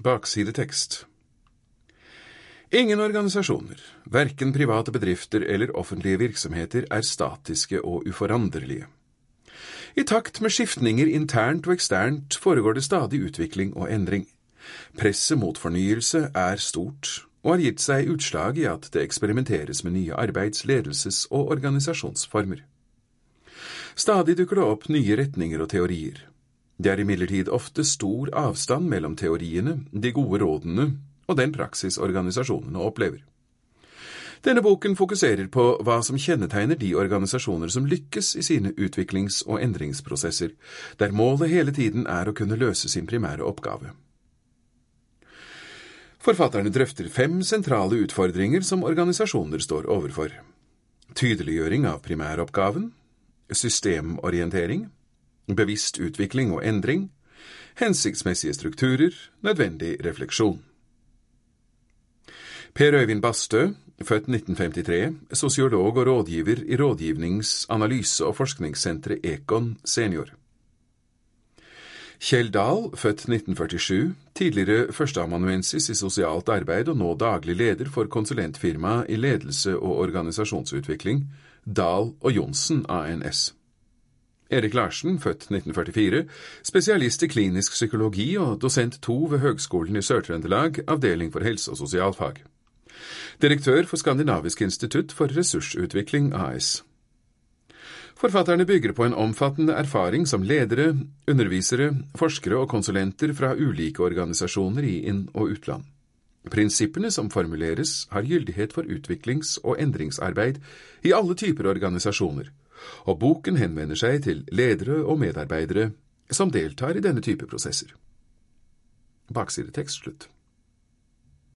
Baksidetekst. Ingen organisasjoner, hverken private bedrifter eller offentlige virksomheter, er statiske og uforanderlige. I takt med skiftninger internt og eksternt foregår det stadig utvikling og endring. Presset mot fornyelse er stort, og har gitt seg utslag i at det eksperimenteres med nye arbeids-, ledelses- og organisasjonsformer. Stadig dukker det opp nye retninger og teorier. Det er imidlertid ofte stor avstand mellom teoriene, de gode rådene og den praksis organisasjonene opplever. Denne boken fokuserer på hva som kjennetegner de organisasjoner som lykkes i sine utviklings- og endringsprosesser, der målet hele tiden er å kunne løse sin primære oppgave. Forfatterne drøfter 5 sentrale utfordringer som organisasjoner står overfor. Tydeliggjøring av primæroppgaven, systemorientering, bevisst utvikling og endring, hensiktsmessige strukturer, nødvendig refleksjon. Per Øyvind Bastø, født 1953, sosiolog og rådgiver i Rådgivnings-, analyse- og forskningssenteret Econ Senior. Kjell Dahl, født 1947, tidligere førsteamanuensis i sosialt arbeid og nå daglig leder for konsulentfirmaet i ledelse og organisasjonsutvikling, Dahl og Johnsen ANS. Erik Larsen, født 1944, spesialist i klinisk psykologi og dosent 2 ved Høgskolen i Sør-Trøndelag, avdeling for helse- og sosialfag. Direktør for Skandinavisk institutt for ressursutvikling AS. Forfatterne bygger på en omfattende erfaring som ledere, undervisere, forskere og konsulenter fra ulike organisasjoner i inn- og utland. Prinsippene som formuleres har gyldighet for utviklings- og endringsarbeid i alle typer organisasjoner, og boken henvender seg til ledere og medarbeidere som deltar i denne type prosesser. Baksidetekst slutt.